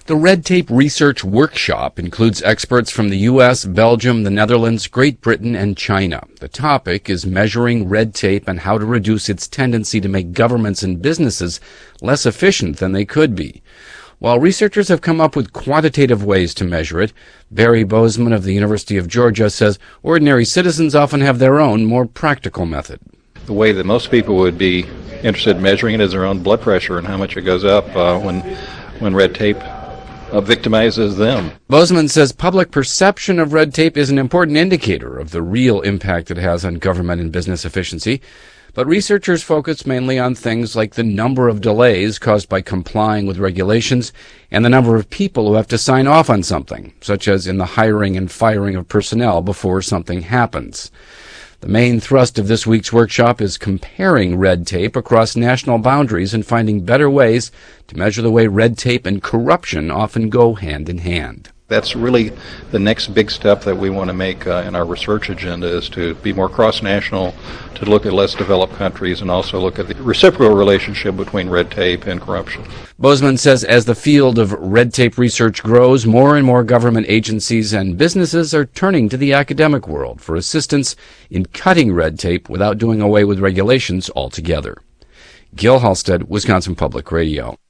The Red Tape Research Workshop includes experts from the U.S., Belgium, the Netherlands, Great Britain, and China. The topic is measuring red tape and how to reduce its tendency to make governments and businesses less efficient than they could be. While researchers have come up with quantitative ways to measure it, Barry Bozeman of the University of Georgia says ordinary citizens often have their own, more practical method. The way that most people would be interested in measuring it is their own blood pressure and how much it goes up when red tape victimizes them. Bozeman says public perception of red tape is an important indicator of the real impact it has on government and business efficiency, but researchers focus mainly on things like the number of delays caused by complying with regulations and the number of people who have to sign off on something, such as in the hiring and firing of personnel before something happens. The main thrust of this week's workshop is comparing red tape across national boundaries and finding better ways to measure the way red tape and corruption often go hand in hand. That's really the next big step that we want to make in our research agenda, is to be more cross-national, to look at less developed countries and also look at the reciprocal relationship between red tape and corruption. Bozeman says as the field of red tape research grows, more and more government agencies and businesses are turning to the academic world for assistance in cutting red tape without doing away with regulations altogether. Gil Halstead, Wisconsin Public Radio.